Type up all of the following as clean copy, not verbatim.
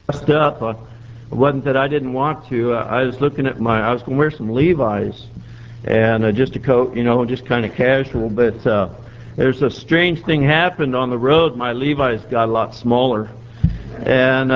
dressed up. It wasn't that I didn't want to. I was looking at I was going to wear some Levi's and just a coat, just kind of casual. But there's a strange thing happened on the road. My Levi's got a lot smaller. And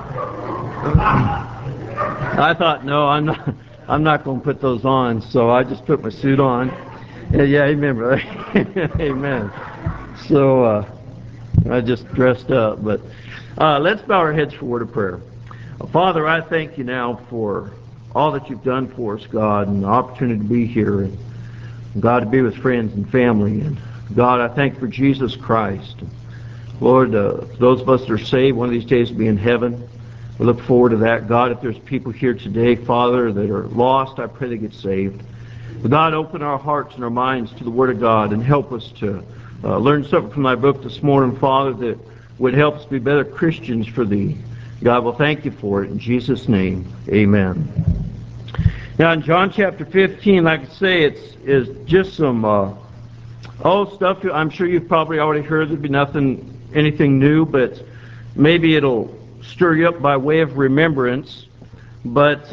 I thought, no, I'm not going to put those on. So I just put my suit on. Yeah, amen, brother. Amen. So I just dressed up. But let's bow our heads for a word of prayer. Father, I thank you now for all that you've done for us, God, and the opportunity to be here, and God, to be with friends and family. And God, I thank you for Jesus Christ. Lord, those of us that are saved, one of these days will be in heaven. We look forward to that. God, if there's people here today, Father, that are lost, I pray they get saved. But God, open our hearts and our minds to the Word of God and help us to learn something from thy book this morning, Father, that would help us be better Christians for thee. God, will thank you for it. In Jesus' name, amen. Now, in John chapter 15, like I say, it's just some old stuff. I'm sure you've probably already heard. There'll be anything new, but maybe it'll stir you up by way of remembrance. But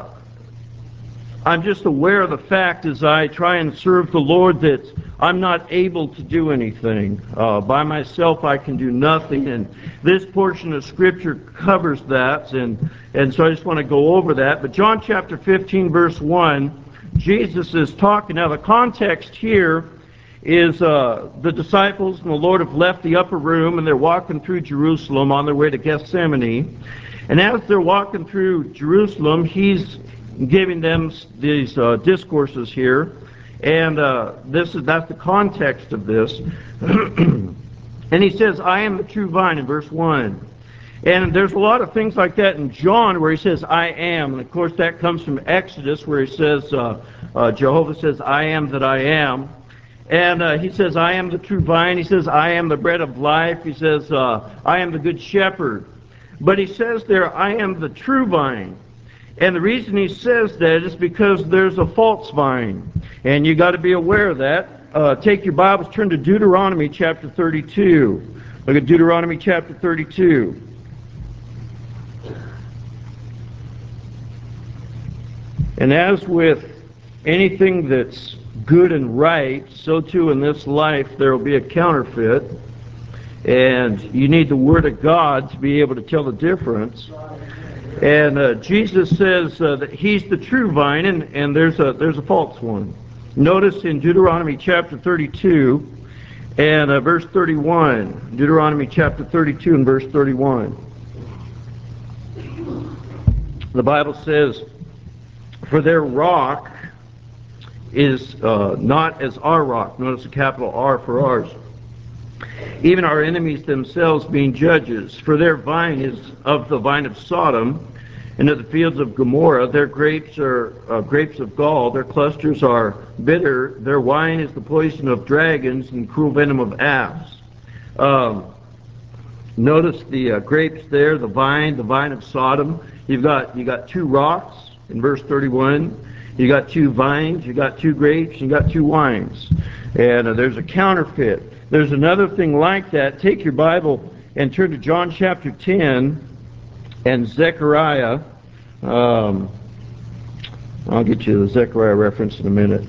I'm just aware of the fact as I try and serve the Lord that I'm not able to do anything. By myself I can do nothing, and this portion of Scripture covers that, and so I just want to go over that. But John chapter 15, verse 1, Jesus is talking. Now the context here is the disciples and the Lord have left the upper room, and they're walking through Jerusalem on their way to Gethsemane. And as they're walking through Jerusalem, He's giving them these discourses here. And that's the context of this. And he says, I am the true vine in verse 1. And there's a lot of things like that in John where he says, I am. And of course that comes from Exodus where he says, Jehovah says, I am that I am. And he says, I am the true vine. He says, I am the bread of life. He says, I am the good shepherd. But he says there, I am the true vine. And the reason he says that is because there's a false vine. And you got to be aware of that. Take your Bibles, turn to Deuteronomy chapter 32. Look at Deuteronomy chapter 32. And as with anything that's good and right, so too in this life there will be a counterfeit. And you need the Word of God to be able to tell the difference. And Jesus says that He's the true vine, and there's a false one. Notice in Deuteronomy chapter 32 and verse 31. Deuteronomy chapter 32 and verse 31. The Bible says, for their rock is not as our rock. Notice a capital R for ours. Even our enemies themselves being judges. For their vine is of the vine of Sodom, and of the fields of Gomorrah. Their grapes are grapes of gall. Their clusters are bitter. Their wine is the poison of dragons and cruel venom of asps. Notice the grapes there, the vine of Sodom. You got two rocks in verse 31. You got two vines. You got two grapes. You got two wines. And there's a counterfeit. There's another thing like that. Take your Bible and turn to John chapter 10 and Zechariah. I'll get you the Zechariah reference in a minute.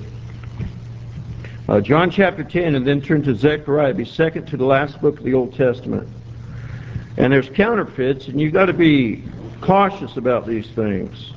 John chapter 10 and then turn to Zechariah. Be second to the last book of the Old Testament. And there's counterfeits, and you've got to be cautious about these things.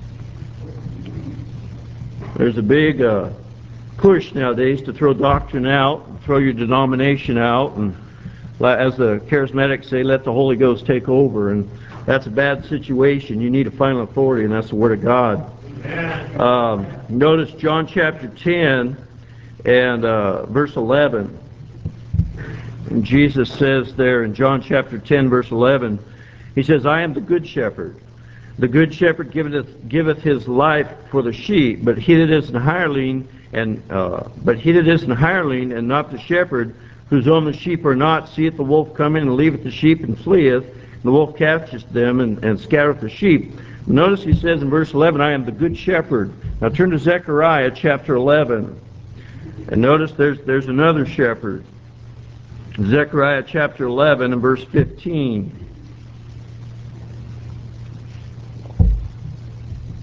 There's a big push nowadays to throw doctrine out, throw your denomination out, and as the charismatics say, let the Holy Ghost take over. And that's a bad situation. You need a final authority, and that's the Word of God. Notice John chapter 10 and verse 11. And Jesus says there in John chapter 10, verse 11, He says, I am the good shepherd. The good shepherd giveth his life for the sheep, but he that is an hireling and not the shepherd, whose own the sheep are not, seeth the wolf coming and leaveth the sheep and fleeth. And the wolf catcheth them and scattereth the sheep. Notice he says in verse 11, I am the good shepherd. Now turn to Zechariah chapter 11. And notice there's another shepherd. Zechariah chapter 11 and verse 15.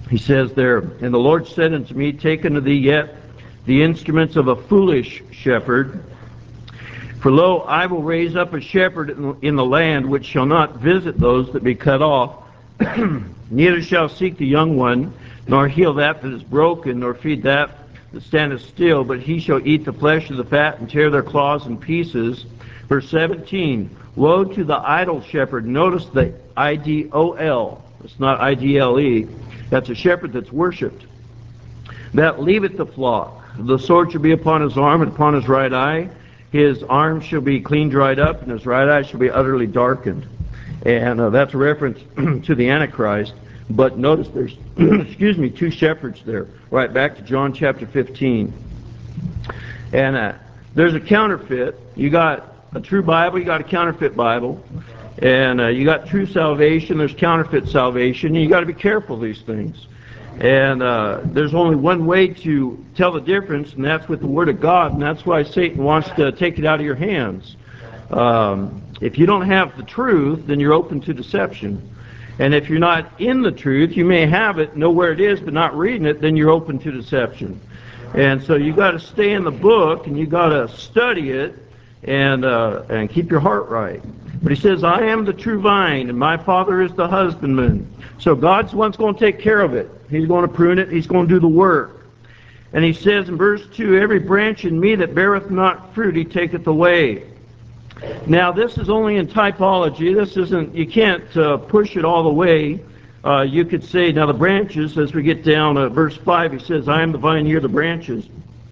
He says there, "And the Lord said unto me, Take unto thee yet the instruments of a foolish shepherd. For lo, I will raise up a shepherd in the land, which shall not visit those that be cut off, neither shall seek the young one, nor heal that that is broken, nor feed that that standeth still, but he shall eat the flesh of the fat and tear their claws in pieces." Verse 17, "Woe to the idol shepherd." Notice the I-D-O-L. It's not I-D-L-E. That's a shepherd that's worshipped. "That leaveth the flock. The sword shall be upon his arm and upon his right eye. His arm shall be clean dried up, and his right eye shall be utterly darkened." And that's a reference to the Antichrist. But notice there's, excuse me, two shepherds there. Right back to John chapter 15. And there's a counterfeit. You got a true Bible, you got a counterfeit Bible. And you got true salvation, there's counterfeit salvation. And you got to be careful of these things. And there's only one way to tell the difference, and that's with the Word of God. And that's why Satan wants to take it out of your hands. If you don't have the truth, then you're open to deception. And if you're not in the truth, you may have it, know where it is, but not reading it, then you're open to deception. And so you got to stay in the book, and you got to study it, and keep your heart right. But he says, "I am the true vine, and my Father is the husbandman." So God's the one that's going to take care of it. He's going to prune it. He's going to do the work. And he says in verse 2, "Every branch in me that beareth not fruit, he taketh away." Now, this is only in typology. This isn't, you can't push it all the way. You could say, now the branches, as we get down to verse 5, he says, "I am the vine, ye are the branches."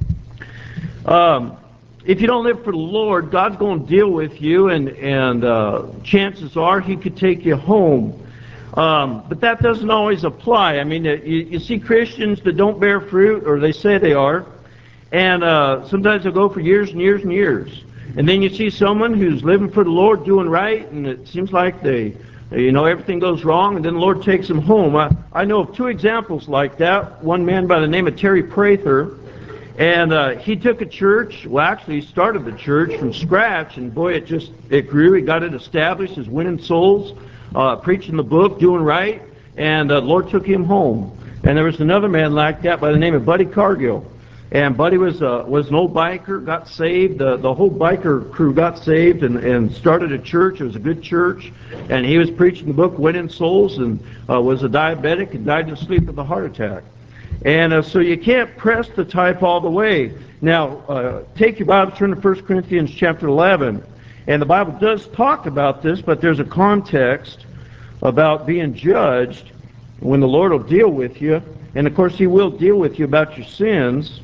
If you don't live for the Lord, God's going to deal with you, and chances are he could take you home. But that doesn't always apply. I mean, you see Christians that don't bear fruit, or they say they are, and sometimes they'll go for years and years and years. And then you see someone who's living for the Lord, doing right, and it seems like everything goes wrong, and then the Lord takes them home. I know of two examples like that. One man by the name of Terry Prather, and he took a church. Well, actually, he started the church from scratch, and boy, it grew. He got it established, is winning souls, preaching the book, doing right, and the Lord took him home. And there was another man like that by the name of Buddy Cargill. And Buddy was an old biker, got saved. The whole biker crew got saved and started a church. It was a good church. And he was preaching the book, winning souls, and was a diabetic and died in his sleep of a heart attack. And so you can't press the type all the way. Now, take your Bible, turn to 1 Corinthians chapter 11. And the Bible does talk about this, but there's a context about being judged when the Lord will deal with you. And of course, he will deal with you about your sins.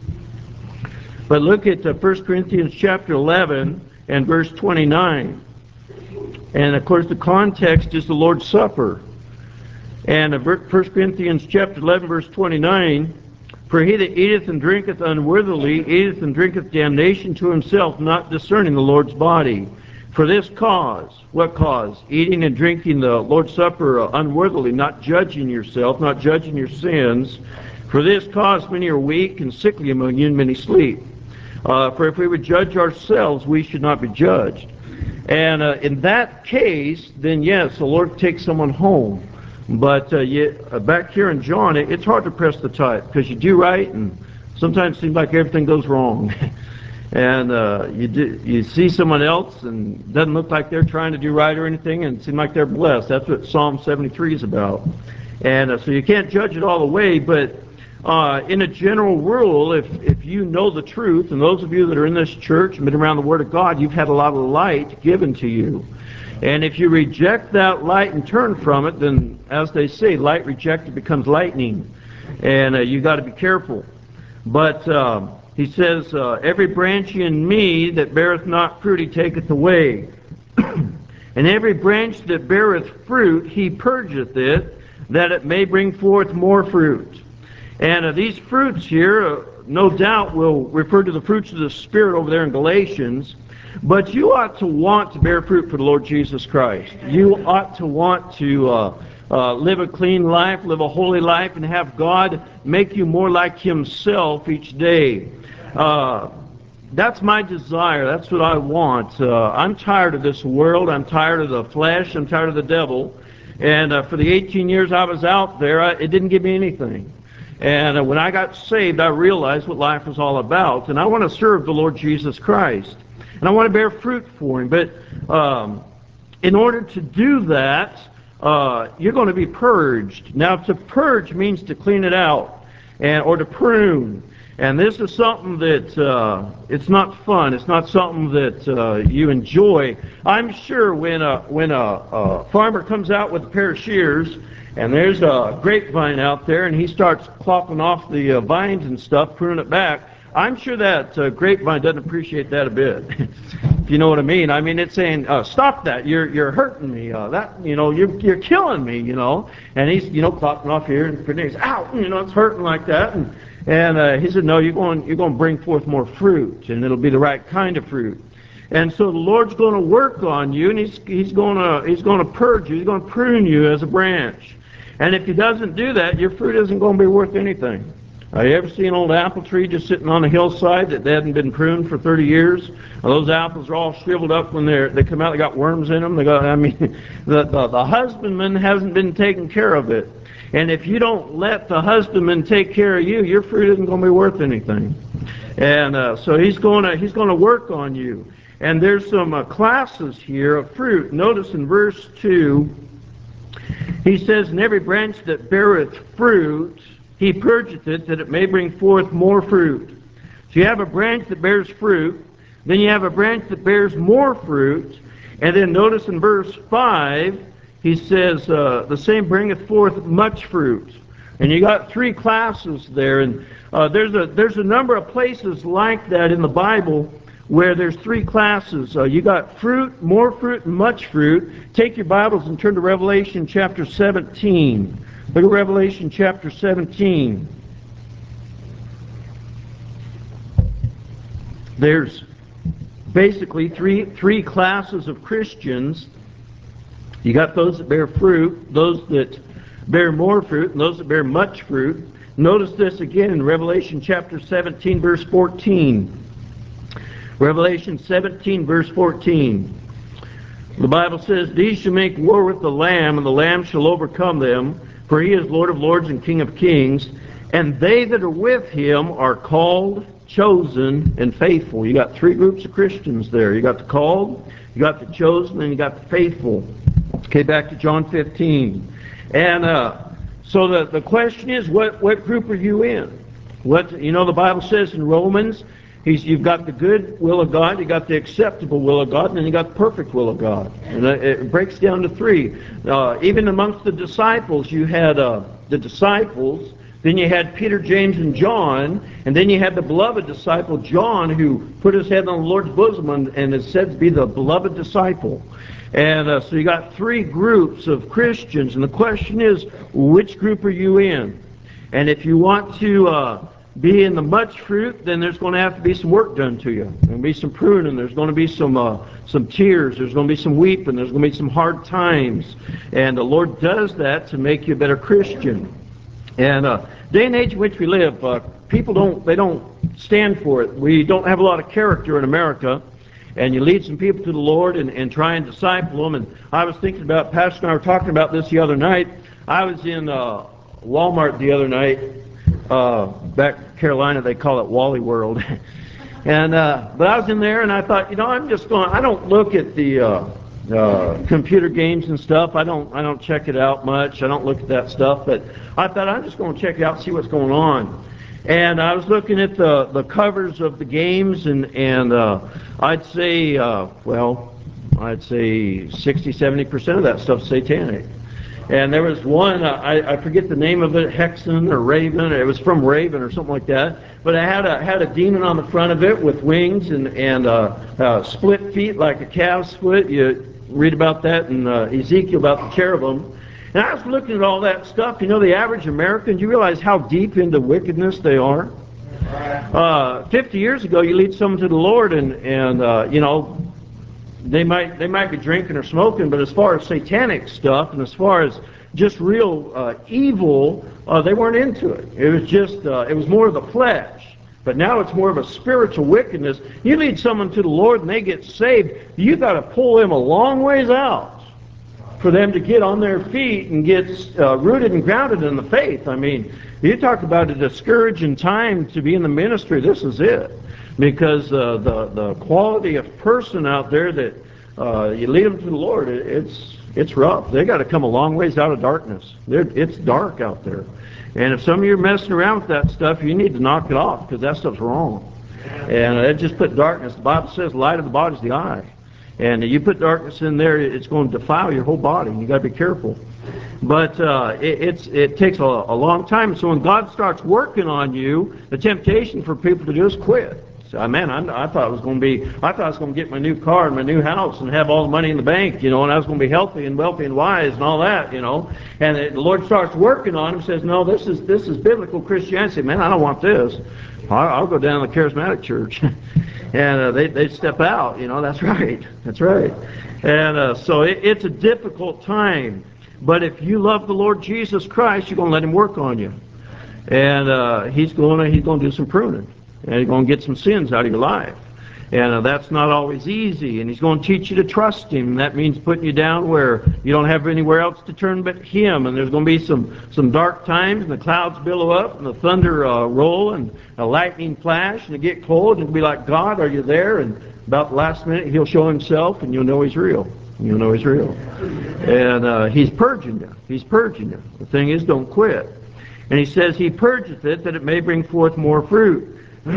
But look at 1 Corinthians chapter 11 and verse 29. And of course the context is the Lord's Supper. And 1 Corinthians chapter 11 verse 29, "For he that eateth and drinketh unworthily eateth and drinketh damnation to himself, not discerning the Lord's body. For this cause," what cause? Eating and drinking the Lord's Supper unworthily, not judging yourself, not judging your sins. "For this cause many are weak, and sickly among you, and many sleep. For if we would judge ourselves, we should not be judged." And in that case, then yes, the Lord takes someone home. But back here in John, it's hard to press the type, because you do right, and sometimes it seems like everything goes wrong. And you see someone else, and it doesn't look like they're trying to do right or anything, and it seems like they're blessed. That's what Psalm 73 is about. And so you can't judge it all the way, but in a general rule, if you know the truth, and those of you that are in this church and been around the Word of God, you've had a lot of light given to you. And if you reject that light and turn from it, then, as they say, light rejected becomes lightning. And you got to be careful. But he says, "Every branch in me that beareth not fruit, he taketh away. And every branch that beareth fruit, he purgeth it, that it may bring forth more fruit." And these fruits here, no doubt, will refer to the fruits of the Spirit over there in Galatians. But you ought to want to bear fruit for the Lord Jesus Christ. You ought to want to live a clean life, live a holy life, and have God make you more like Himself each day. That's my desire. That's what I want. I'm tired of this world. I'm tired of the flesh. I'm tired of the devil. And for the 18 years I was out there, it didn't give me anything. And when I got saved, I realized what life was all about. And I want to serve the Lord Jesus Christ. And I want to bear fruit for Him. But in order to do that, you're going to be purged. Now, to purge means to clean it out, or to prune. And this is something that it's not fun. It's not something that you enjoy. I'm sure when a farmer comes out with a pair of shears, and there's a grapevine out there, and he starts clopping off the vines and stuff, pruning it back, I'm sure that grapevine doesn't appreciate that a bit. If you know what I mean. I mean, it's saying, stop that. You're hurting me. You're killing me. And he's clopping off here, and he's out. It's hurting like that. And he said, no, you're going to bring forth more fruit, and it'll be the right kind of fruit. And so the Lord's going to work on you, and He's going to purge you. He's going to prune you as a branch. And if He doesn't do that, your fruit isn't going to be worth anything. You ever see an old apple tree just sitting on a hillside that hadn't been pruned for 30 years? Those apples are all shriveled up when they come out. They got worms in them. The husbandman hasn't been taking care of it. And if you don't let the husbandman take care of you, your fruit isn't going to be worth anything. And so he's going to work on you. And there's some classes here of fruit. Notice in verse 2, he says, "And every branch that beareth fruit, He purgeth it, that it may bring forth more fruit." So you have a branch that bears fruit, then you have a branch that bears more fruit, and then notice in verse 5, he says, the same bringeth forth much fruit. And you got three classes there, and there's a number of places like that in the Bible where there's three classes. You got fruit, more fruit, and much fruit. Take your Bibles and turn to Revelation chapter 17. Look at Revelation chapter 17. There's basically three classes of Christians. You got those that bear fruit, those that bear more fruit, and those that bear much fruit. Notice this again in Revelation chapter 17, verse 14. Revelation 17, verse 14. The Bible says, "These shall make war with the Lamb, and the Lamb shall overcome them, for He is Lord of lords and King of kings. And they that are with Him are called, chosen, and faithful." You got three groups of Christians there. You got the called, you got the chosen, and you got the faithful. Okay, back to John 15. And so the question is, what group are you in? The Bible says in Romans, you've got the good will of God, you got the acceptable will of God, and then you got the perfect will of God. And it breaks down to three. Even amongst the disciples, you had the disciples, then you had Peter, James, and John, and then you had the beloved disciple John, who put his head on the Lord's bosom and is said to be the beloved disciple. And so you got three groups of Christians, and the question is, which group are you in? And if you want to be in the much fruit, then there's going to have to be some work done to you. There's going to be some pruning. There's going to be some tears. There's going to be some weeping. There's going to be some hard times. And the Lord does that to make you a better Christian. And day and age in which we live, people don't stand for it. We don't have a lot of character in America. And you lead some people to the Lord and try and disciple them. And I was thinking about, Pastor and I were talking about this the other night. I was in Walmart the other night. Back in Carolina, they call it Wally World. And but I was in there, and I thought, I don't look at the computer games and stuff. I don't check it out much. I don't look at that stuff. But I thought I'm just going to check it out, see what's going on. And I was looking at the covers of the games, and I'd say 60-70% of that stuff's satanic. And there was one, I forget the name of it, Hexen or Raven. It was from Raven or something like that. But it had a demon on the front of it with wings and split feet like a calf's foot. You read about that in Ezekiel about the cherubim. And I was looking at all that stuff. The average American, you realize how deep into wickedness they are? 50 years ago, you lead someone to the Lord, and they might be drinking or smoking, but as far as satanic stuff and as far as just real evil, they weren't into it. It was just it was more of the flesh. But now it's more of a spiritual wickedness. You lead someone to the Lord and they get saved, you got to pull them a long ways out. for them to get on their feet and get rooted and grounded in the faith. I mean, you talk about a discouraging time to be in the ministry. This is it, because the quality of person out there that you lead them to the Lord, it's rough. They got to come a long ways out of darkness. It's dark out there, and if some of you are messing around with that stuff, you need to knock it off, because that stuff's wrong. And it just put darkness. The Bible says the light of the body is the eye. And you put darkness in there, it's going to defile your whole body. You got to be careful. But it takes a long time. So when God starts working on you, the temptation for people to do is quit. So, man, I thought it was going to get my new car and my new house and have all the money in the bank, and I was going to be healthy and wealthy and wise and all that, And the Lord starts working on him, says, no, this is biblical Christianity. Man, I don't want this. I'll go down to the charismatic church. And they step out, that's right. That's right. And so it's a difficult time. But if you love the Lord Jesus Christ, you're going to let him work on you. And he's going to do some pruning. And he's going to get some sins out of your life. And that's not always easy. And he's going to teach you to trust him. And that means putting you down where you don't have anywhere else to turn but him. And there's going to be some dark times, and the clouds billow up, and the thunder roll, and a lightning flash, and it get cold, and it'll be like, God, are you there? And about the last minute, he'll show himself, and you'll know he's real. You'll know he's real. And he's purging you. He's purging you. The thing is, don't quit. And he says, he purgeth it, that it may bring forth more fruit.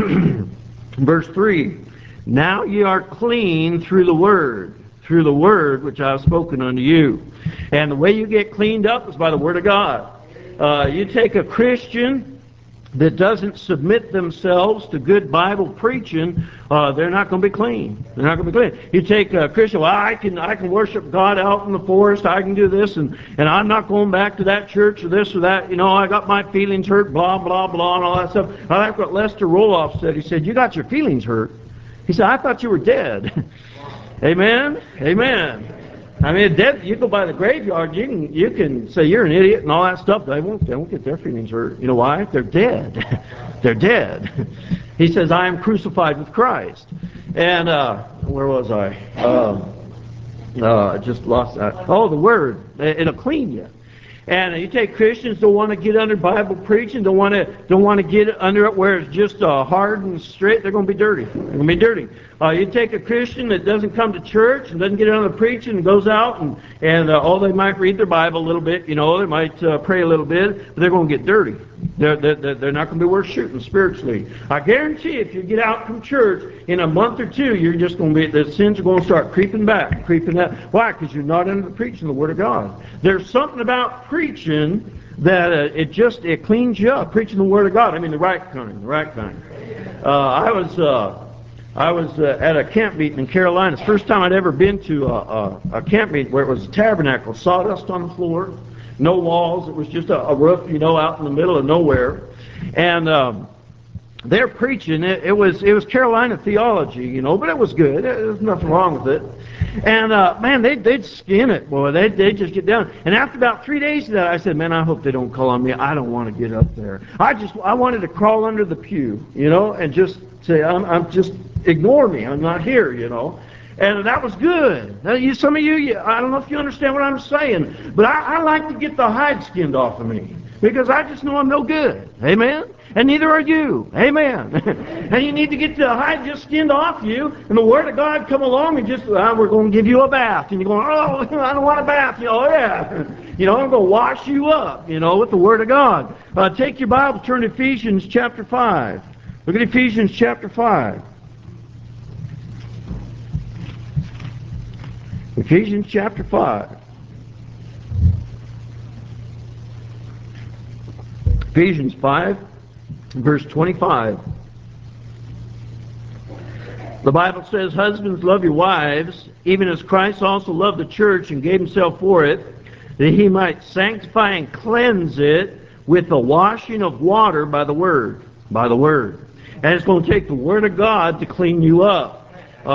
Verse 3. Now ye are clean through the word which I have spoken unto you. And the way you get cleaned up is by the word of God. You take a Christian that doesn't submit themselves to good Bible preaching, they're not going to be clean. They're not going to be clean. You take a Christian, well, I can worship God out in the forest, I can do this, and I'm not going back to that church or this or that. I got my feelings hurt, blah, blah, blah, and all that stuff. I like what Lester Roloff said. He said, you got your feelings hurt. He said, I thought you were dead. Amen? Amen. I mean, dead. You go by the graveyard, you can say you're an idiot and all that stuff. They won't get their feelings hurt. You know why? They're dead. They're dead. He says, I am crucified with Christ. And where was I? Just lost that. Oh, the Word. It'll clean you. And you take Christians don't want to get under Bible preaching, don't want to get under it where it's just hard and straight. They're going to be dirty. They're going to be dirty. You take a Christian that doesn't come to church and doesn't get under the preaching and goes out and they might read their Bible a little bit, they might pray a little bit, but they're going to get dirty. They're not going to be worth shooting spiritually. I guarantee if you get out from church in a month or two, you're just going to be, the sins are going to start creeping back, creeping up. Why? Because you're not under the preaching of the Word of God. There's something about preaching that it cleans you up. Preaching the Word of God. I mean the right kind. I was at a camp meeting in Carolina. It's the first time I'd ever been to a camp meeting where it was a tabernacle, sawdust on the floor, no walls. It was just a roof, out in the middle of nowhere. And they're preaching. It was Carolina theology, but it was good. There's nothing wrong with it. And man, they'd skin it, boy. They'd just get down. And after about 3 days of that, I said, man, I hope they don't call on me. I don't want to get up there. I wanted to crawl under the pew, and just say, I'm just ignore me. I'm not here, And that was good. Now, some of you, I don't know if you understand what I'm saying, but I like to get the hide skinned off of me because I just know I'm no good. Amen? And neither are you. Amen. And you need to get the hide just skinned off you, and the Word of God come along and just, we're going to give you a bath. And you're going, oh, I don't want a bath. Oh, yeah. I'm going to wash you up, with the Word of God. Take your Bible, turn to Ephesians chapter 5. Look at Ephesians chapter 5. Ephesians chapter 5. Ephesians 5, verse 25. The Bible says, husbands, love your wives, even as Christ also loved the church and gave himself for it, that he might sanctify and cleanse it with the washing of water by the Word. By the Word. And it's going to take the Word of God to clean you up.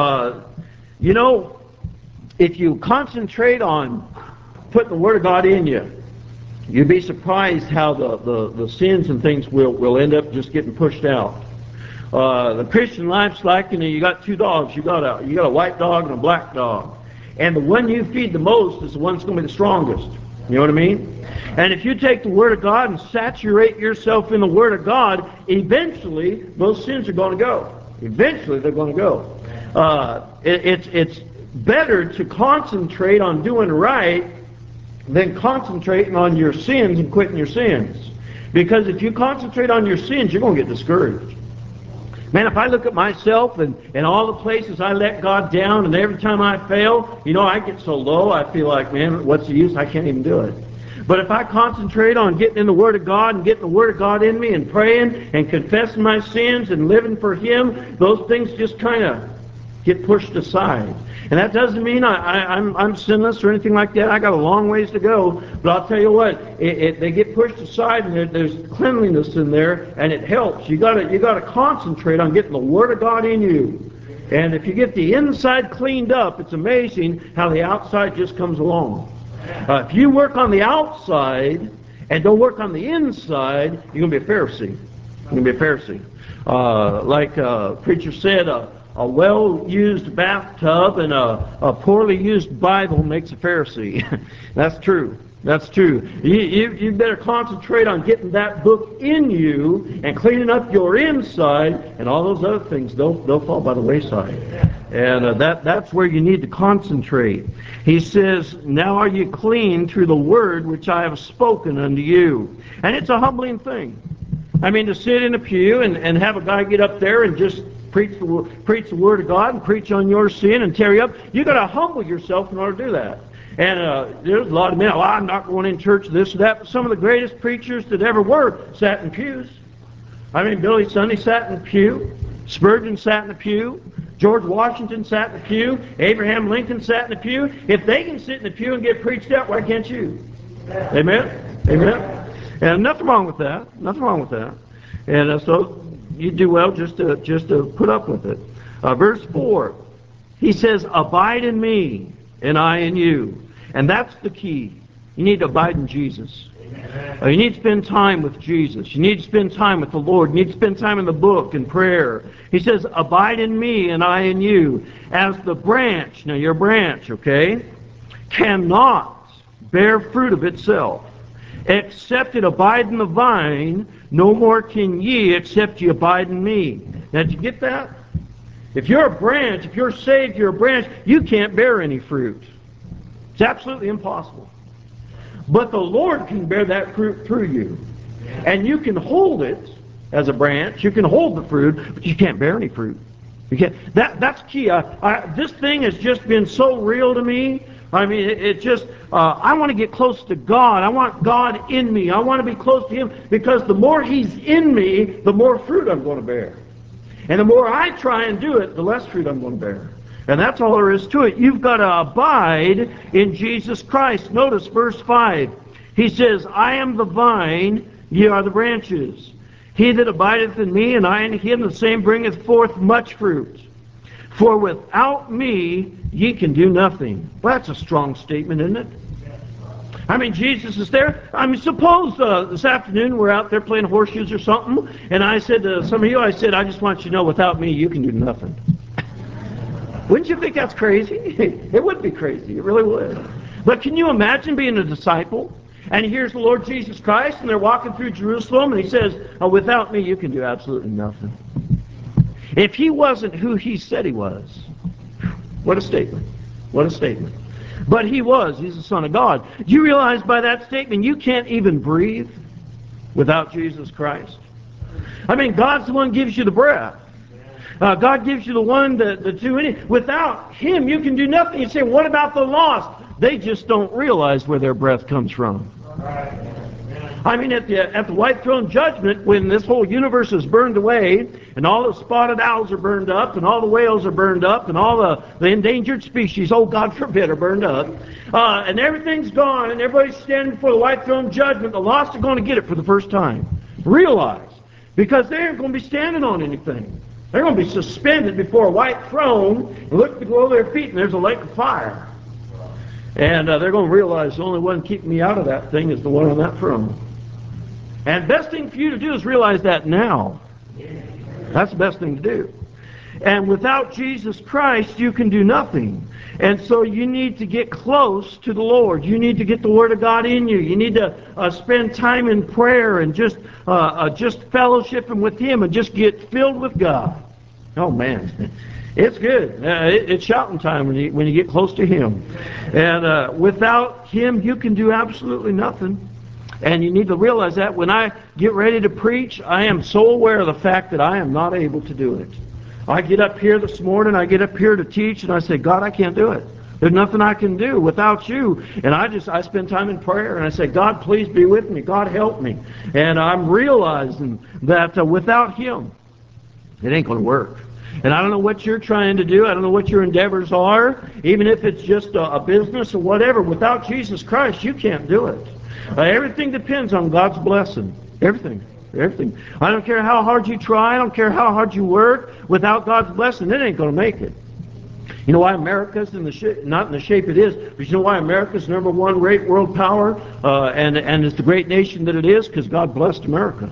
If you concentrate on putting the Word of God in you, you'd be surprised how the sins and things will end up just getting pushed out. The Christian life's like, you got two dogs. You got a white dog and a black dog. And the one you feed the most is the one that's going to be the strongest. You know what I mean? And if you take the Word of God and saturate yourself in the Word of God, eventually those sins are going to go. Eventually they're going to go. It's better to concentrate on doing right than concentrating on your sins and quitting your sins. Because if you concentrate on your sins, you're going to get discouraged. Man, if I look at myself and all the places I let God down, and every time I fail, I get so low, I feel like, man, what's the use? I can't even do it. But if I concentrate on getting in the Word of God and getting the Word of God in me and praying and confessing my sins and living for Him, those things just kind of get pushed aside. And that doesn't mean I'm sinless or anything like that. I got a long ways to go. But I'll tell you what, they get pushed aside, and there's cleanliness in there, and it helps. You got to concentrate on getting the Word of God in you. And if you get the inside cleaned up, it's amazing how the outside just comes along. If you work on the outside and don't work on the inside, you're going to be a Pharisee. You're going to be a Pharisee. Like a preacher said, a well-used bathtub and a poorly used Bible makes a Pharisee. That's true. That's true. You better concentrate on getting that book in you and cleaning up your inside, and all those other things, they'll fall by the wayside. And that's where you need to concentrate. He says, now are you clean through the word which I have spoken unto you. And it's a humbling thing. I mean, to sit in a pew and have a guy get up there and just preach the Word of God and preach on your sin and tear you up. You've got to humble yourself in order to do that. And there's a lot of men, I'm not going in church, this or that. But some of the greatest preachers that ever were sat in pews. I mean, Billy Sunday sat in a pew. Spurgeon sat in a pew. George Washington sat in a pew. Abraham Lincoln sat in a pew. If they can sit in a pew and get preached at, why can't you? Amen? Amen? And nothing wrong with that. Nothing wrong with that. And so you do well just to put up with it. Verse 4, he says, abide in me, and I in you. And that's the key. You need to abide in Jesus. You need to spend time with Jesus. You need to spend time with the Lord. You need to spend time in the book and prayer. He says, abide in me, and I in you. As the branch, now your branch, okay, cannot bear fruit of itself, except it abide in the vine, no more can ye, except ye abide in me. Now, did you get that? If you're a branch, if you're saved, you're a branch, you can't bear any fruit. It's absolutely impossible. But the Lord can bear that fruit through you. And you can hold it as a branch, you can hold the fruit, but you can't bear any fruit. You can't. That's key. This thing has just been so real to me. I mean, it just, I want to get close to God. I want God in me. I want to be close to Him, because the more He's in me, the more fruit I'm going to bear. And the more I try and do it, the less fruit I'm going to bear. And that's all there is to it. You've got to abide in Jesus Christ. Notice verse 5. He says, I am the vine, ye are the branches. He that abideth in me, and I in him, the same bringeth forth much fruit. For without me ye can do nothing. Well, that's a strong statement, isn't it? I mean, Jesus is there. I mean, suppose this afternoon we're out there playing horseshoes or something, and I said to some of you, I said, I just want you to know, without me you can do nothing. Wouldn't you think that's crazy? It would be crazy. It really would. But can you imagine being a disciple? And here's the Lord Jesus Christ, and they're walking through Jerusalem, and He says, without me you can do absolutely nothing. If He wasn't who He said He was, what a statement. What a statement. But He was. He's the Son of God. Do you realize by that statement you can't even breathe without Jesus Christ? I mean, God's the one who gives you the breath. God gives you the one to do anything. Without Him, you can do nothing. You say, what about the lost? They just don't realize where their breath comes from. I mean, at the white throne judgment, when this whole universe is burned away, and all the spotted owls are burned up, and all the whales are burned up, and all the endangered species, oh God forbid, are burned up, and everything's gone, and everybody's standing before the white throne judgment, the lost are going to get it for the first time. Realize. Because they aren't going to be standing on anything. They're going to be suspended before a white throne, and look below their feet, and there's a lake of fire. And they're going to realize the only one keeping me out of that thing is the one on that throne. And the best thing for you to do is realize that now. That's the best thing to do. And without Jesus Christ, you can do nothing. And so you need to get close to the Lord. You need to get the Word of God in you. You need to spend time in prayer and just fellowshipping with Him and just get filled with God. Oh, man. It's good. It's shouting time when you get close to Him. And without Him, you can do absolutely nothing. And you need to realize that when I get ready to preach, I am so aware of the fact that I am not able to do it. I get up here this morning, I get up here to teach, and I say, God, I can't do it. There's nothing I can do without you. And I spend time in prayer, and I say, God, please be with me. God, help me. And I'm realizing that without Him, it ain't going to work. And I don't know what you're trying to do. I don't know what your endeavors are. Even if it's just a business or whatever, without Jesus Christ, you can't do it. Everything depends on God's blessing. Everything. Everything. I don't care how hard you try. I don't care how hard you work. Without God's blessing, it ain't going to make it. You know why America's not in the shape it is, but you know why America's #1 rate world power and is the great nation that it is? Because God blessed America.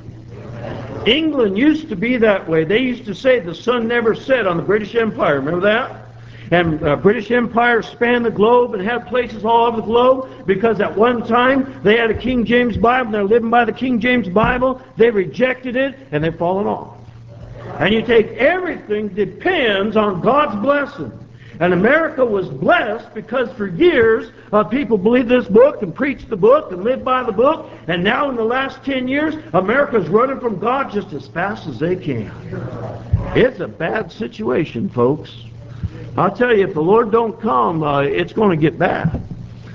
England used to be that way. They used to say the sun never set on the British Empire. Remember that? And British Empire spanned the globe and had places all over the globe because at one time they had a King James Bible. They're living by the King James Bible. They rejected it and they've fallen off. And you take everything depends on God's blessing. And America was blessed because for years people believed this book and preached the book and lived by the book. And now in the last 10 years, America's running from God just as fast as they can. It's a bad situation, folks. I'll tell you, if the Lord don't come, it's going to get bad.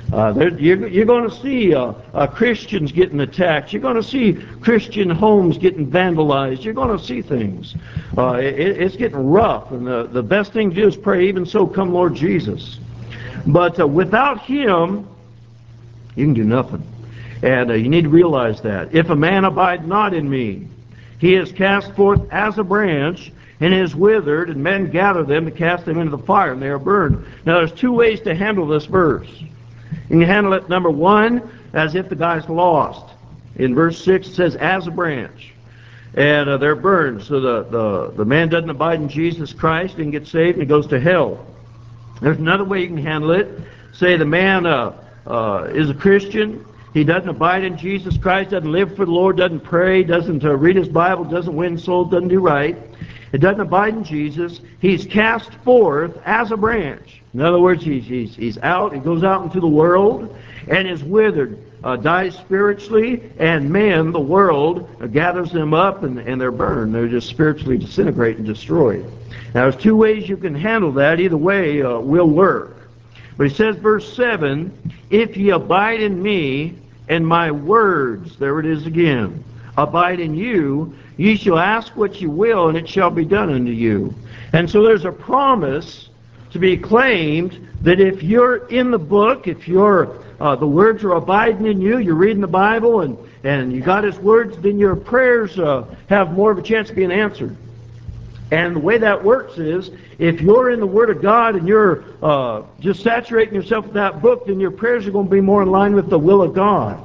You're going to see Christians getting attacked. You're going to see Christian homes getting vandalized. You're going to see things. It's getting rough, and the best thing to do is pray, even so come Lord Jesus. But without Him, you can do nothing. And you need to realize that. If a man abide not in me, he is cast forth as a branch, and is withered, and men gather them to cast them into the fire, and they are burned. Now there's two ways to handle this verse. You can handle it, number one, as if the guy's lost. In verse 6 it says, as a branch. And they're burned. So the man doesn't abide in Jesus Christ and get saved, and he goes to hell. There's another way you can handle it. Say the man is a Christian. He doesn't abide in Jesus Christ, doesn't live for the Lord, doesn't pray, doesn't read his Bible, doesn't win souls, doesn't do right. It doesn't abide in Jesus. He's cast forth as a branch. In other words, he's out. He goes out into the world and is withered, dies spiritually, and man, the world, gathers them up and they're burned. They're just spiritually disintegrated and destroyed. Now, there's two ways you can handle that. Either way will work. But he says, verse 7, if ye abide in me, and my words, there it is again, abide in you, ye shall ask what you will, and it shall be done unto you. And so there's a promise to be claimed that if you're in the book, if you're the words are abiding in you, you're reading the Bible, and you got His words, then your prayers have more of a chance of being answered. And the way that works is, if you're in the Word of God and you're just saturating yourself with that book, then your prayers are going to be more in line with the will of God.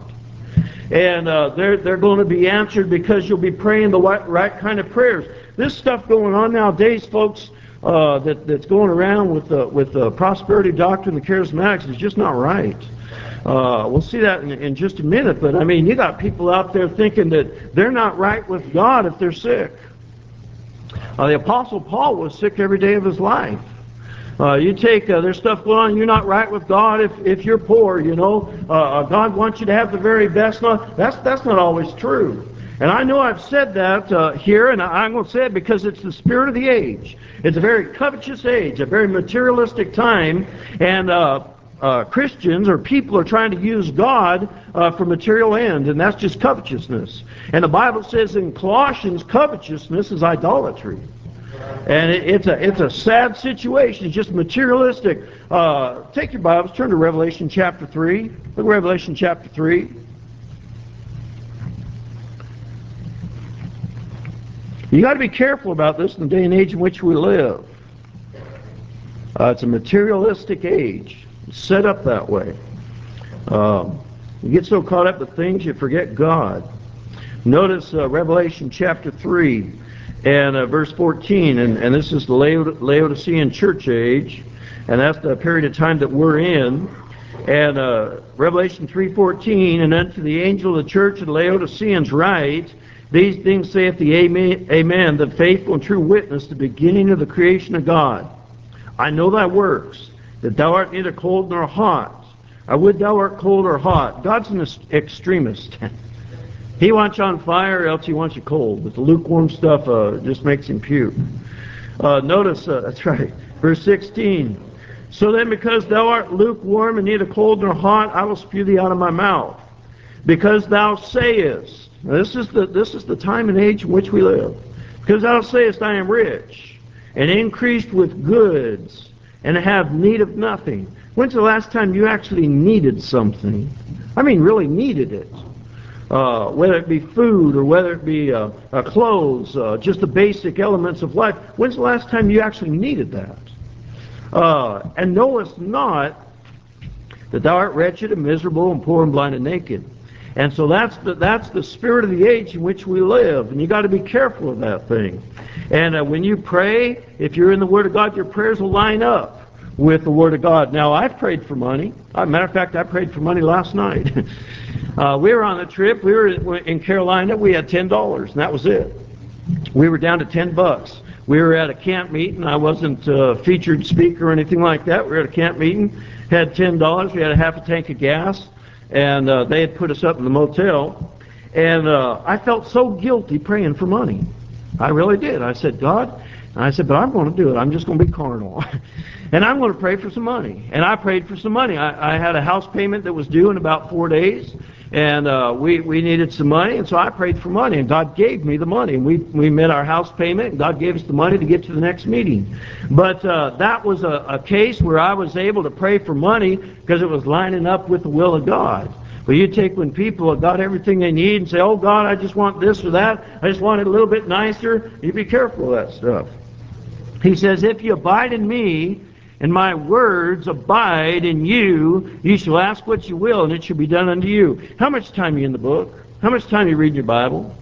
And they're going to be answered because you'll be praying the right kind of prayers. This stuff going on nowadays, folks, that's going around with the prosperity doctrine, the charismatics, is just not right. We'll see that in just a minute. But I mean, you got people out there thinking that they're not right with God if they're sick. The Apostle Paul was sick every day of his life. You take there's stuff going on. You're not right with God if you're poor. You know, God wants you to have the very best. That's not always true. And I know I've said that here, and I'm going to say it because it's the spirit of the age. It's a very covetous age, a very materialistic time, and Christians or people are trying to use God for material ends, and that's just covetousness. And the Bible says in Colossians, covetousness is idolatry. And it's a sad situation. It's just materialistic. Take your Bibles, turn to Revelation chapter 3. Look at Revelation chapter 3. You got to be careful about this in the day and age in which we live. It's a materialistic age. It's set up that way. You get so caught up with things you forget God. Notice Revelation chapter 3. And verse 14, and this is the Laodicean church age, and that's the period of time that we're in. And Revelation 3:14, and unto the angel of the church of the Laodiceans write, these things saith the Amen, the faithful and true witness, the beginning of the creation of God. I know thy works, that thou art neither cold nor hot. I would thou art cold or hot. God's an extremist. He wants you on fire, else he wants you cold. But the lukewarm stuff just makes him puke. Notice, that's right, verse 16. So then, because thou art lukewarm and neither cold nor hot, I will spew thee out of my mouth. Because thou sayest, this is the time and age in which we live. Because thou sayest, I am rich, and increased with goods, and have need of nothing. When's the last time you actually needed something? I mean, really needed it. Whether it be food or whether it be clothes, just the basic elements of life. When's the last time you actually needed that? And knowest not that thou art wretched and miserable and poor and blind and naked. And so that's the spirit of the age in which we live, and you got to be careful of that thing. And when you pray, if you're in the Word of God, your prayers will line up with the Word of God. Now, I've prayed for money. Matter of fact, I prayed for money last night. We were on a trip. We were in Carolina. We had $10, and that was it. We were down to $10. We were at a camp meeting. I wasn't a featured speaker or anything like that. We were at a camp meeting, had $10. We had a half a tank of gas, and they had put us up in the motel. And I felt so guilty praying for money. I really did. I said, God, and I said, but I'm going to do it. I'm just going to be carnal. And I'm going to pray for some money. And I prayed for some money. I had a house payment that was due in about 4 days. And we needed some money. And so I prayed for money. And God gave me the money. And we met our house payment. And God gave us the money to get to the next meeting. But that was a case where I was able to pray for money because it was lining up with the will of God. But you take when people have got everything they need and say, oh, God, I just want this or that. I just want it a little bit nicer. You be careful of that stuff. He says, if you abide in me, and my words abide in you, you shall ask what you will, and it shall be done unto you. How much time are you in the book? How much time are you reading your Bible?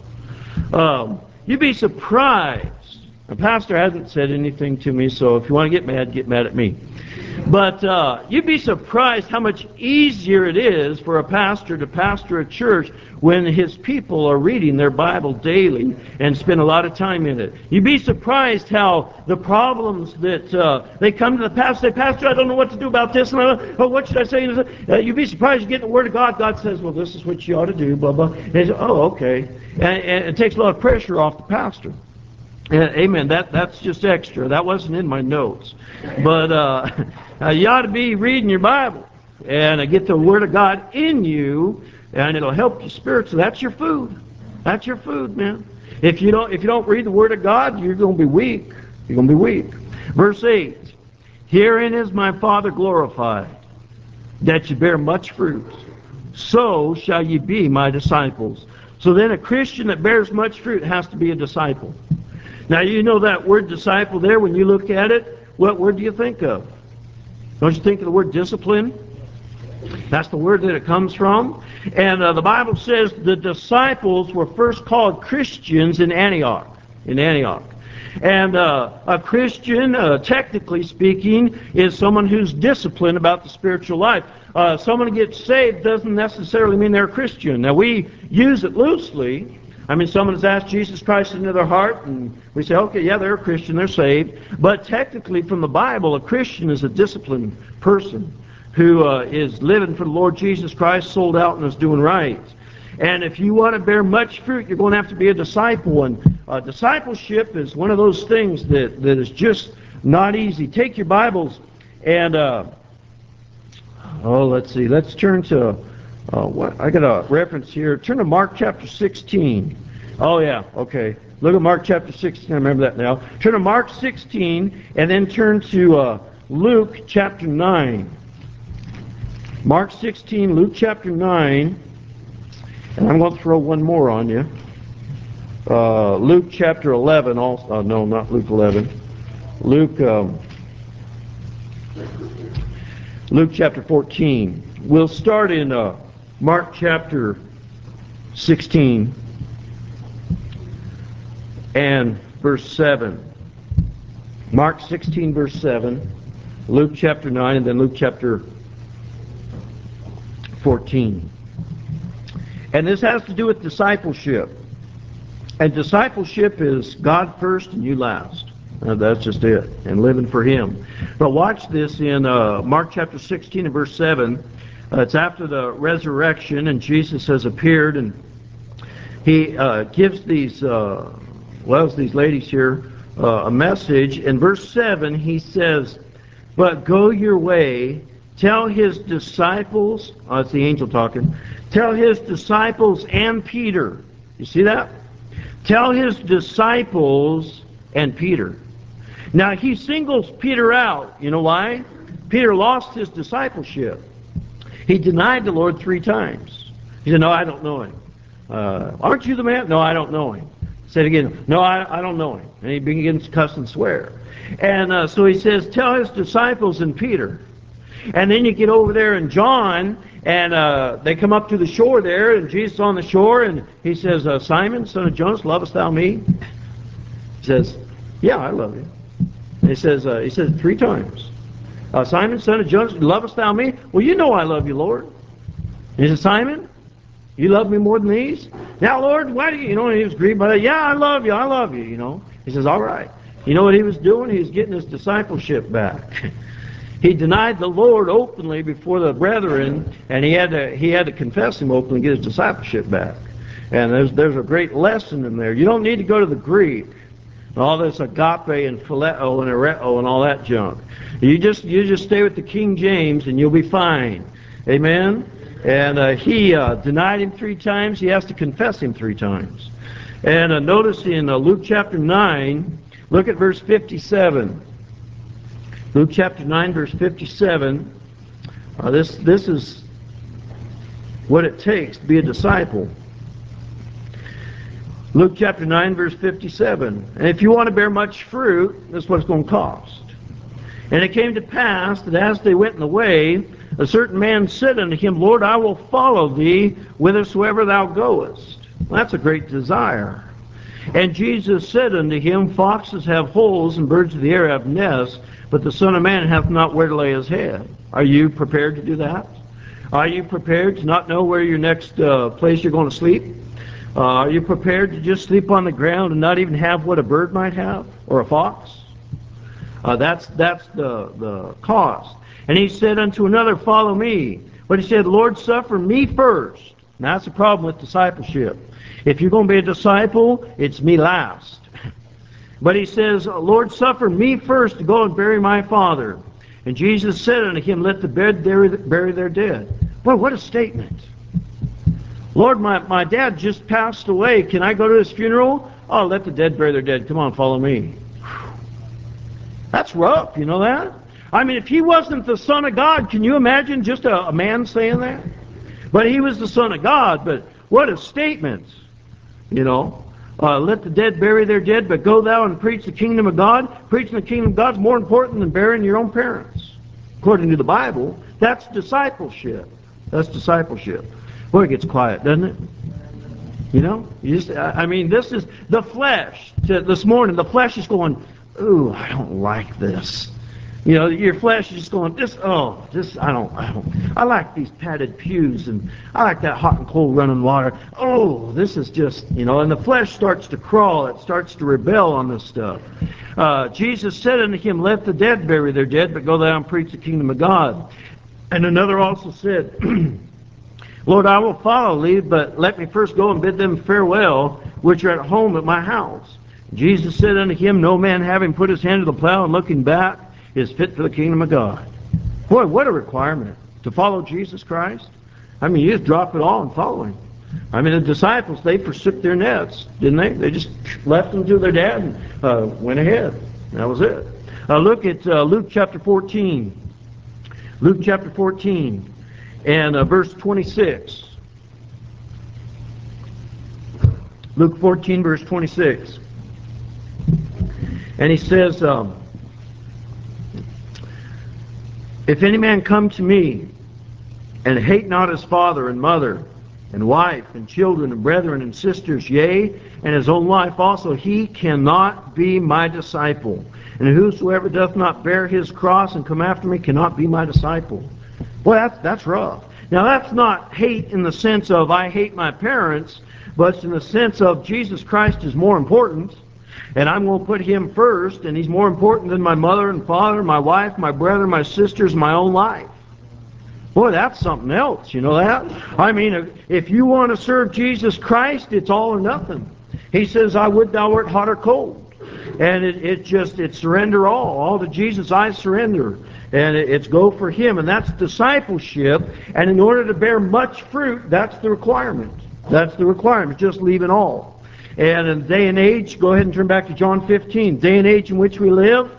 You'd be surprised. The pastor hasn't said anything to me, so if you want to get mad at me. But you'd be surprised how much easier it is for a pastor to pastor a church when his people are reading their Bible daily and spend a lot of time in it. You'd be surprised how the problems that they come to the pastor, say, Pastor, I don't know what to do about this, and what should I say? You'd be surprised you get the Word of God. God says, well, this is what you ought to do, blah, blah. And he says, oh, okay. And it takes a lot of pressure off the pastor. Amen. That's just extra. That wasn't in my notes. But you ought to be reading your Bible and get the Word of God in you, and it'll help you spiritually. That's your food. That's your food, man. If you don't read the Word of God, you're going to be weak. You're going to be weak. Verse 8. Herein is my Father glorified, that you bear much fruit. So shall you be my disciples. So then a Christian that bears much fruit has to be a disciple. Now, you know that word disciple there, when you look at it, what word do you think of? Don't you think of the word discipline? That's the word that it comes from. And the Bible says the disciples were first called Christians in Antioch. And a Christian, technically speaking, is someone who's disciplined about the spiritual life. Someone who gets saved doesn't necessarily mean they're a Christian. Now, we use it loosely. I mean, someone has asked Jesus Christ into their heart, and we say, okay, yeah, they're a Christian, they're saved. But technically, from the Bible, a Christian is a disciplined person who is living for the Lord Jesus Christ, sold out, and is doing right. And if you want to bear much fruit, you're going to have to be a disciple. And discipleship is one of those things that is just not easy. Take your Bibles and, let's see, let's turn to... I got a reference here. Turn to Mark chapter 16. Oh, yeah, okay. Look at Mark chapter 16. I remember that now. Turn to Mark 16, and then turn to Luke chapter 9. Mark 16, Luke chapter 9. And I'm going to throw one more on you. Luke chapter 11 also. No, not Luke 11. Luke chapter 14. We'll start in Mark chapter 16 and verse 7. Mark 16, verse 7. Luke chapter 9, and then Luke chapter 14. And this has to do with discipleship. And discipleship is God first and you last. That's just it. And living for Him. But watch this in Mark chapter 16 and verse 7. It's after the resurrection, and Jesus has appeared, and He gives these these ladies here a message. In verse 7, He says, "But go your way, tell His disciples," it's the angel talking, "tell His disciples and Peter." You see that? Tell His disciples and Peter. Now, He singles Peter out. You know why? Peter lost his discipleship. He denied the Lord 3 times. He said, "No, I don't know Him." "Aren't you the man?" "No, I don't know Him." Said again, "No, I don't know Him." And he begins to cuss and swear. And so He says, tell His disciples and Peter. And then you get over there in John, and they come up to the shore there, and Jesus is on the shore, and He says, "Simon, son of Jonas, lovest thou me?" He says, "Yeah, I love you." And he says it 3 times. "Simon, son of Jonas, lovest thou me?" "Well, you know I love you, Lord." And he says, "Simon, you love me more than these?" "Now, Lord, why do you," and he was grieved by that. "Yeah, I love you, He says, "All right." You know what he was doing? He was getting his discipleship back. He denied the Lord openly before the brethren, and he had to confess Him openly and get his discipleship back. And there's a great lesson in there. You don't need to go to the Greek, all this agape and phileo and ereo and all that junk. You just stay with the King James, and you'll be fine. Amen. And he denied Him 3 times. He has to confess Him 3 times. And notice in Luke chapter 9, look at verse 57. Luke chapter 9, verse 57. This is what it takes to be a disciple. Luke chapter 9, verse 57. "And if you want to bear much fruit, this is what it's going to cost. And it came to pass that as they went in the way, a certain man said unto Him, Lord, I will follow Thee whithersoever Thou goest." Well, that's a great desire. "And Jesus said unto him, Foxes have holes, and birds of the air have nests, but the Son of Man hath not where to lay His head." Are you prepared to do that? Are you prepared to not know where your next place you're going to sleep? Are you prepared to just sleep on the ground and not even have what a bird might have, or a fox? That's the cost. "And He said unto another, Follow me. But he said, Lord, suffer me first." Now that's the problem with discipleship. If you're going to be a disciple, it's me last. But he says, "Lord, suffer me first to go and bury my father." And Jesus said unto him, "Let the dead bury their dead." Boy, what a statement. "Lord, my dad just passed away. Can I go to his funeral?" "Oh, let the dead bury their dead. Come on, follow me." That's rough, you know that? I mean, if He wasn't the Son of God, can you imagine just a man saying that? But He was the Son of God, but what a statement, let the dead bury their dead, but go thou and preach the kingdom of God. Preaching the kingdom of God is more important than burying your own parents. According to the Bible, that's discipleship. That's discipleship. Boy, it gets quiet, doesn't it? This is the flesh. This morning, the flesh is going, "Ooh, I don't like this." Your flesh is just going, I like these padded pews, and I like that hot and cold running water. Oh, this is just, and the flesh starts to crawl. It starts to rebel on this stuff. Jesus said unto him, "Let the dead bury their dead, but go thou and preach the kingdom of God." And another also said, "Lord, I will follow Thee, but let me first go and bid them farewell, which are at home at my house." Jesus said unto him, "No man having put his hand to the plow and looking back is fit for the kingdom of God." Boy, what a requirement to follow Jesus Christ. You just drop it all and follow Him. The disciples, they forsook their nets, didn't they? They just left them to their dad and went ahead. That was it. Look at Luke chapter 14. Luke chapter 14 and verse 26. Luke 14, verse 26. And He says, "If any man come to me and hate not his father and mother and wife, and children, and brethren, and sisters, yea, and his own life also, he cannot be my disciple. And whosoever doth not bear his cross and come after me cannot be my disciple. Boy, that's rough. Now, that's not hate in the sense of I hate my parents, but it's in the sense of Jesus Christ is more important, and I'm going to put him first, and he's more important than my mother and father, my wife, my brother, my sisters, my own life. Boy, that's something else, you know that? I mean, if you want to serve Jesus Christ, it's all or nothing. He says, I would thou wert hot or cold. And it's surrender all to Jesus I surrender. And it's go for him, and that's discipleship. And in order to bear much fruit, that's the requirement. That's the requirement, just leave it all. And in the day and age, go ahead and turn back to John 15. Day and age in which we live,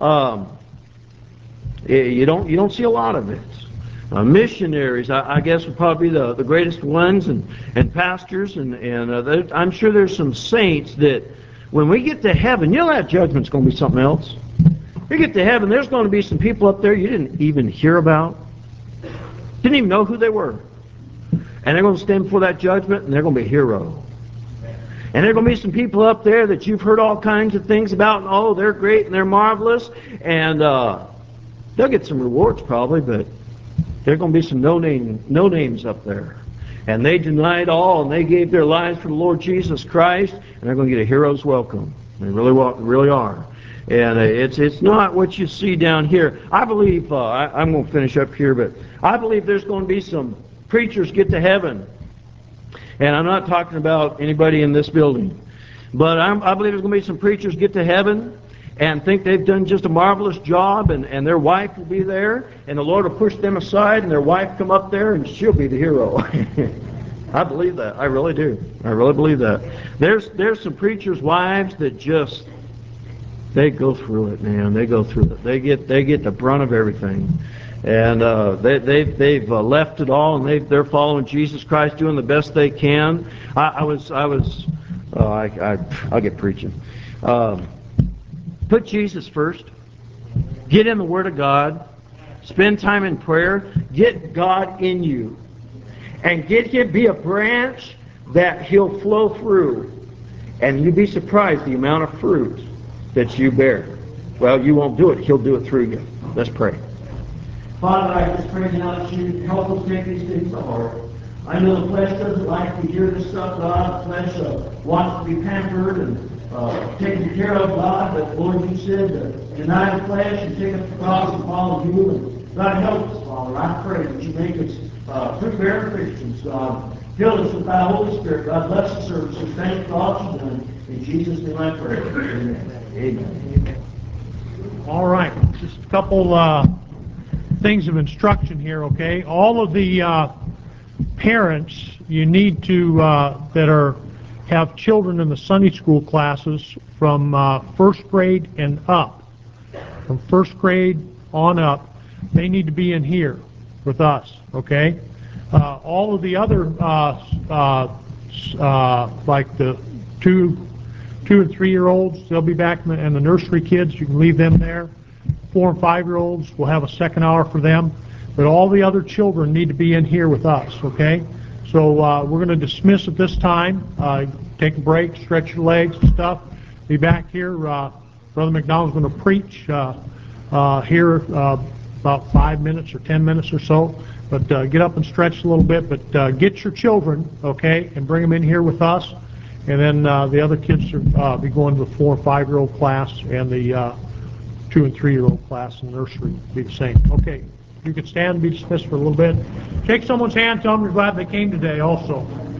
you don't see a lot of it. Missionaries, I guess, would probably be the greatest ones, and pastors, and I'm sure there's some saints that when we get to heaven, you know that judgment's going to be something else. You get to heaven, there's going to be some people up there you didn't even hear about, didn't even know who they were. And they're going to stand before that judgment, and they're going to be a hero. And there are going to be some people up there that you've heard all kinds of things about, and oh, they're great and they're marvelous, and they'll get some rewards probably, but there are going to be some no names up there. And they denied all, and they gave their lives for the Lord Jesus Christ, and they're going to get a hero's welcome. They really are. And it's not what you see down here. I believe, I'm going to finish up here, but I believe there's going to be some preachers get to heaven. And I'm not talking about anybody in this building. But I believe there's going to be some preachers get to heaven and think they've done just a marvelous job, and their wife will be there, and the Lord will push them aside, and their wife come up there, and she'll be the hero. I believe that. I really do. I really believe that. There's some preachers' wives that just, they go through it, man. They go through it. They get the brunt of everything. And they've left it all, and they're following Jesus Christ, doing the best they can. I'll get preaching. Put Jesus first. Get in the Word of God. Spend time in prayer. Get God in you. And get him, be a branch that he'll flow through. And you'd be surprised the amount of fruit that you bear. Well, you won't do it. He'll do it through you. Let's pray. Father, I just pray now that you help us take these things to heart. I know the flesh doesn't like to hear this stuff, God. The flesh wants to be pampered and taken care of, God, but Lord, you said deny the flesh and take up the cross and follow you. And God, help us, Father. I pray that you make us fruit-bearing Christians, God. Fill us with thy Holy Spirit. God, bless the services. Thank you for all you've done. In Jesus' name I pray. Amen. Amen. All right. Just a couple things of instruction here, okay? All of the parents you need to that have children in the Sunday school classes from first grade and up, from first grade on up, they need to be in here with us, okay? All of the other, like the two and 3-year-olds, they'll be back, and the nursery kids, you can leave them there. 4 and 5-year-olds, we'll have a second hour for them. But all the other children need to be in here with us, okay? So we're going to dismiss at this time. Take a break, stretch your legs and stuff. Be back here. Brother McDonald's going to preach here about 5 minutes or 10 minutes or so. But get up and stretch a little bit. But get your children, okay, and bring them in here with us. And then the other kids will be going to the 4 and 5-year-old class, and the 2 and 3-year-old class in the nursery will be the same. Okay, you can stand and be dismissed for a little bit. Shake someone's hand, tell them you're glad they came today also.